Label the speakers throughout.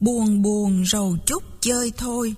Speaker 1: Buồn buồn rầu chút chơi thôi.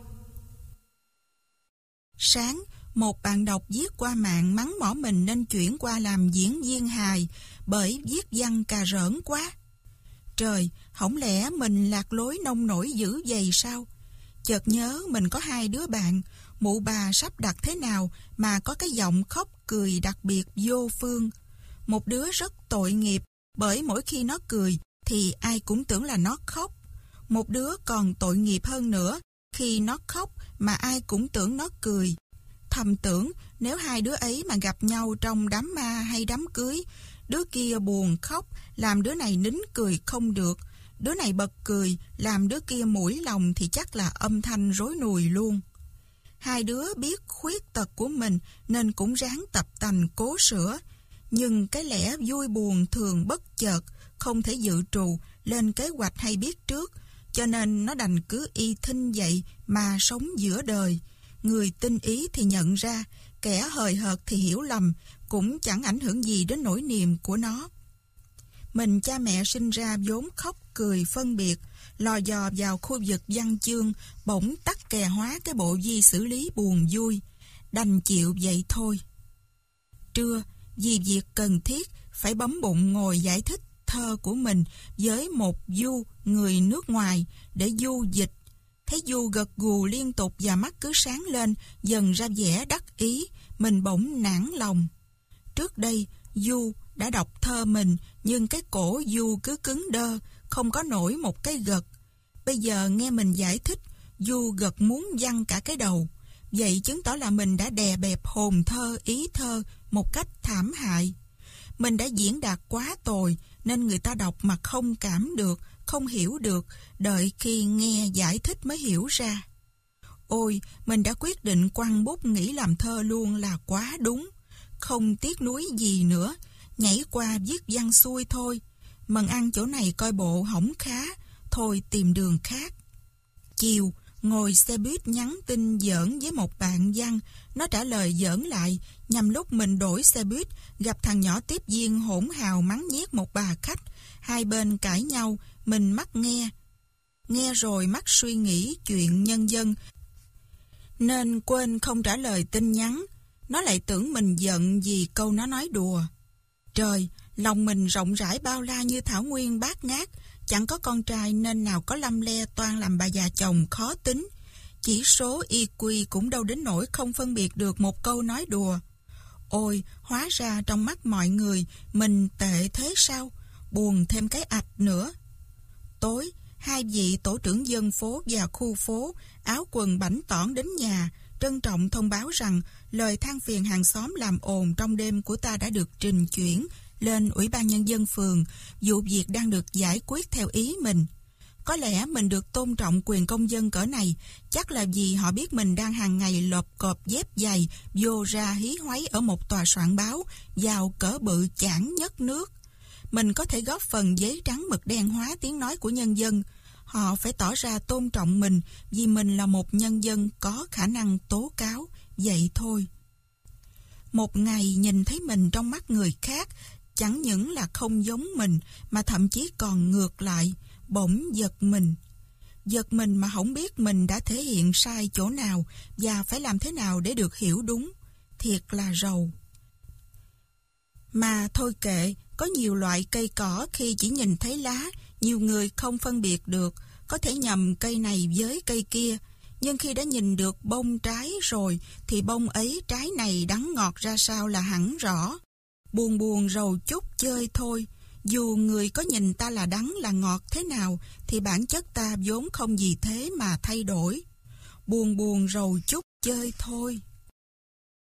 Speaker 1: Sáng, một bạn đọc viết qua mạng mắng mỏ mình nên chuyển qua làm diễn viên hài bởi viết văn cà rỡn quá. Trời, hổng lẽ mình lạc lối nông nổi dữ vậy sao? Chợt nhớ mình có 2 đứa bạn, mụ bà sắp đặt thế nào mà có cái giọng khóc cười đặc biệt vô phương. Một đứa rất tội nghiệp bởi mỗi khi nó cười thì ai cũng tưởng là nó khóc. Một đứa còn tội nghiệp hơn nữa, khi nó khóc mà ai cũng tưởng nó cười. Thầm tưởng nếu 2 đứa ấy mà gặp nhau trong đám ma hay đám cưới, đứa kia buồn khóc làm đứa này nín cười không được, đứa này bật cười làm đứa kia mũi lòng thì chắc là âm thanh rối nùi luôn. 2 đứa biết khuyết tật của mình nên cũng ráng tập tành cố sửa, nhưng cái lẽ vui buồn thường bất chợt, không thể dự trù, lên kế hoạch hay biết trước, cho nên nó đành cứ y thinh vậy mà sống giữa đời. Người tinh ý thì nhận ra, kẻ hời hợt thì hiểu lầm, cũng chẳng ảnh hưởng gì đến nỗi niềm của nó. Mình cha mẹ sinh ra vốn khóc cười phân biệt, lò dò vào khu vực văn chương, bỗng tắc kè hóa cái bộ vi xử lý buồn vui, đành chịu vậy thôi. Trưa, vì việc cần thiết, phải bấm bụng ngồi giải thích thơ của mình với một Du người nước ngoài để Du dịch. Thấy Du gật gù liên tục và mắt cứ sáng lên, dần ra vẻ đắc ý, mình bỗng nản lòng. Trước đây, Du đã đọc thơ mình, nhưng cái cổ Du cứ cứng đơ, không có nổi một cái gật. Bây giờ nghe mình giải thích, Du gật muốn văng cả cái đầu. Vậy chứng tỏ là mình đã đè bẹp hồn thơ, ý thơ một cách thảm hại. Mình đã diễn đạt quá tồi, nên người ta đọc mà không cảm được, không hiểu được, đợi khi nghe giải thích mới hiểu ra. Ôi, mình đã quyết định quăng bút nghĩ làm thơ luôn là quá đúng. Không tiếc nuối gì nữa, nhảy qua viết văn xuôi thôi. Mần ăn chỗ này coi bộ hổng khá, thôi tìm đường khác. Chiều, ngồi xe buýt nhắn tin giỡn với một bạn văn, nó trả lời giỡn lại, nhằm lúc mình đổi xe buýt, gặp thằng nhỏ tiếp viên hỗn hào mắng nhiếc một bà khách. Hai bên cãi nhau, mình mắc nghe. Nghe rồi mắc suy nghĩ chuyện nhân dân, nên quên không trả lời tin nhắn. Nó lại tưởng mình giận vì câu nó nói đùa. Trời, lòng mình rộng rãi bao la như thảo nguyên bát ngát, chẳng có con trai nên nào có lăm le toan làm bà già chồng khó tính. Chỉ số IQ cũng đâu đến nỗi không phân biệt được một câu nói đùa. Ôi, hóa ra trong mắt mọi người mình tệ thế sao? Buồn thêm cái ạch nữa. Tối, 2 vị tổ trưởng dân phố và khu phố áo quần bảnh tỏn đến nhà, trân trọng thông báo rằng lời than phiền hàng xóm làm ồn trong đêm của ta đã được trình chuyển lên Ủy ban Nhân dân phường, vụ việc đang được giải quyết theo ý mình. Có lẽ mình được tôn trọng quyền công dân cỡ này, chắc là vì họ biết mình đang hàng ngày lộp cộp dép giày, vô ra hí hoáy ở một tòa soạn báo, giàu cỡ bự chảng nhất nước. Mình có thể góp phần giấy trắng mực đen hóa tiếng nói của nhân dân. Họ phải tỏ ra tôn trọng mình vì mình là một nhân dân có khả năng tố cáo, vậy thôi. Một ngày nhìn thấy mình trong mắt người khác, chẳng những là không giống mình mà thậm chí còn ngược lại, bỗng giật mình. Giật mình mà không biết mình đã thể hiện sai chỗ nào và phải làm thế nào để được hiểu đúng. Thiệt là rầu. Mà thôi kệ, có nhiều loại cây cỏ khi chỉ nhìn thấy lá, nhiều người không phân biệt được, có thể nhầm cây này với cây kia. Nhưng khi đã nhìn được bông trái rồi, thì bông ấy trái này đắng ngọt ra sao là hẳn rõ. Buồn buồn rầu chút chơi thôi. Dù người có nhìn ta là đắng là ngọt thế nào, thì bản chất ta vốn không gì thế mà thay đổi. Buồn buồn rầu chút chơi thôi.